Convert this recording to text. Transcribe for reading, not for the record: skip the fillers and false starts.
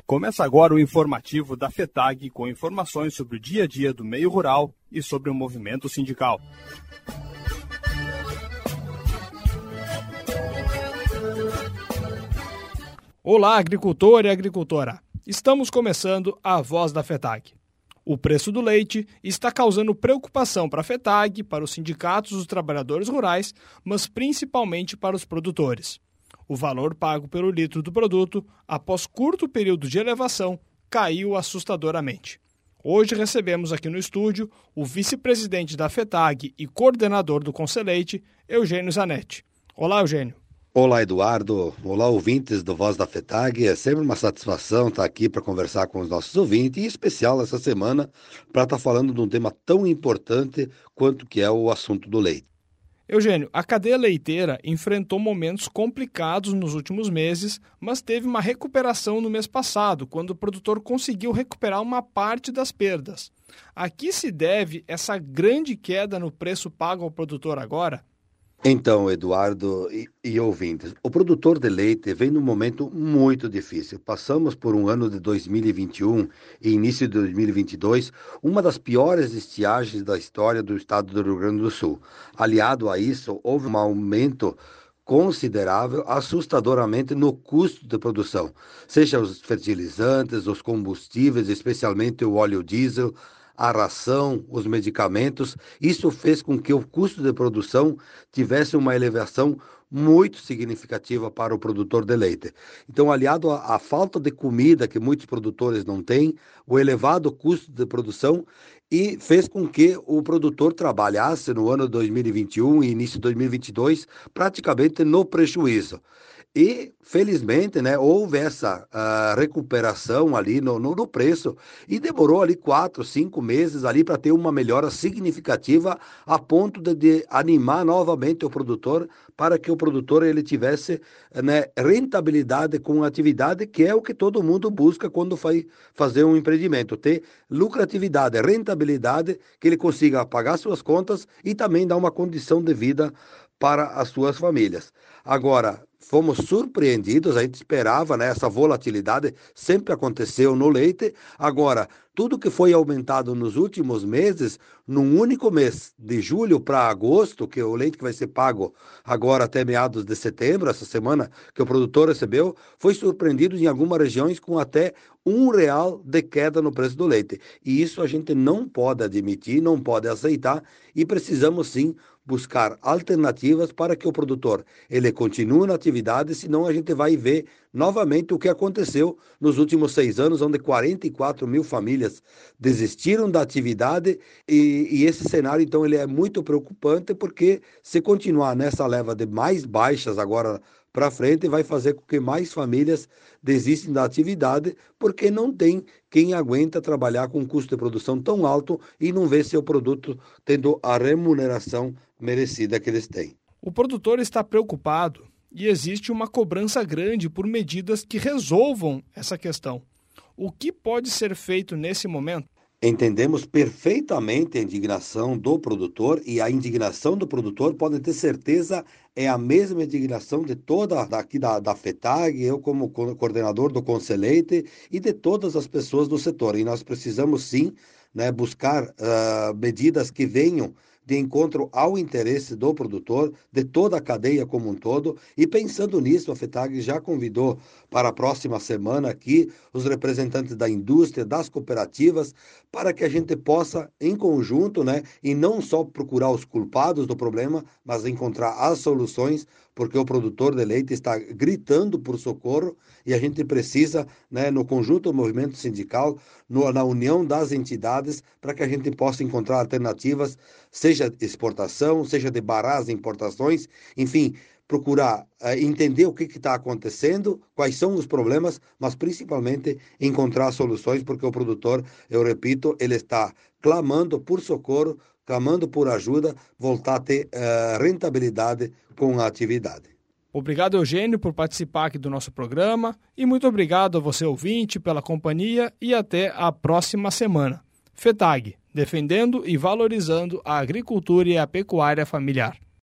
Começa agora o informativo da FETAG com informações sobre o dia a dia do meio rural e sobre o movimento sindical. Olá, agricultor e agricultora! Estamos começando a Voz da FETAG. O preço do leite está causando preocupação para a FETAG, para os sindicatos dos trabalhadores rurais, mas principalmente para os produtores. O valor pago pelo litro do produto, após curto período de elevação, caiu assustadoramente. Hoje recebemos aqui no estúdio o vice-presidente da FETAG e coordenador do Conselheite, Eugênio Zanetti. Olá, Eugênio. Olá, Eduardo. Olá, ouvintes do Voz da FETAG. É sempre uma satisfação estar aqui para conversar com os nossos ouvintes, e em especial essa semana para estar falando de um tema tão importante quanto que é o assunto do leite. Eugênio, a cadeia leiteira enfrentou momentos complicados nos últimos meses, mas teve uma recuperação no mês passado, quando o produtor conseguiu recuperar uma parte das perdas. A que se deve essa grande queda no preço pago ao produtor agora? Então, Eduardo e ouvintes, o produtor de leite vem num momento muito difícil. Passamos por um ano de 2021 e início de 2022, uma das piores estiagens da história do estado do Rio Grande do Sul. Aliado a isso, houve um aumento considerável, assustadoramente, no custo de produção, seja os fertilizantes, os combustíveis, especialmente o óleo diesel, a ração, os medicamentos. Isso fez com que o custo de produção tivesse uma elevação muito significativa para o produtor de leite. Então, aliado à falta de comida que muitos produtores não têm, o elevado custo de produção e fez com que o produtor trabalhasse no ano 2021 e início de 2022 praticamente no prejuízo. E, felizmente, houve essa recuperação ali no preço e demorou ali 4, 5 meses ali para ter uma melhora significativa a ponto de animar novamente o produtor para que o produtor ele tivesse rentabilidade com a atividade, que é o que todo mundo busca quando vai fazer um empreendimento, ter lucratividade, rentabilidade, que ele consiga pagar suas contas e também dar uma condição de vida para as suas famílias. Agora, fomos surpreendidos, a gente esperava, essa volatilidade sempre aconteceu no leite. Agora, tudo que foi aumentado nos últimos meses, num único mês, de julho para agosto, que é o leite que vai ser pago agora até meados de setembro, essa semana que o produtor recebeu, foi surpreendido em algumas regiões com até R$ 1 de queda no preço do leite. E isso a gente não pode admitir, não pode aceitar, e precisamos sim buscar alternativas para que o produtor ele continue na atividade, senão a gente vai ver novamente o que aconteceu nos últimos 6 anos, onde 44 mil famílias desistiram da atividade, e esse cenário então ele é muito preocupante, porque se continuar nessa leva de mais baixas agora para frente, vai fazer com que mais famílias desistem da atividade, porque não tem quem aguenta trabalhar com um custo de produção tão alto e não vê seu produto tendo a remuneração merecida que eles têm. O produtor está preocupado e existe uma cobrança grande por medidas que resolvam essa questão. O que pode ser feito nesse momento? Entendemos perfeitamente a indignação do produtor, e a indignação do produtor, pode ter certeza, é a mesma indignação de toda daqui da FETAG, eu como coordenador do Conselheite e de todas as pessoas do setor. E nós precisamos sim, buscar medidas que venham de encontro ao interesse do produtor, de toda a cadeia como um todo, e pensando nisso, a FETAG já convidou para a próxima semana aqui os representantes da indústria, das cooperativas, para que a gente possa, em conjunto, e não só procurar os culpados do problema, mas encontrar as soluções, porque o produtor de leite está gritando por socorro, e a gente precisa, no conjunto do movimento sindical, na união das entidades, para que a gente possa encontrar alternativas, seja de exportação, seja de barrar as importações, enfim, procurar entender o que está acontecendo, quais são os problemas, mas principalmente encontrar soluções, porque o produtor, eu repito, ele está clamando por socorro, clamando por ajuda, voltar a ter rentabilidade com a atividade. Obrigado, Eugênio, por participar aqui do nosso programa, e muito obrigado a você, ouvinte, pela companhia, e até a próxima semana. FETAG, defendendo e valorizando a agricultura e a pecuária familiar.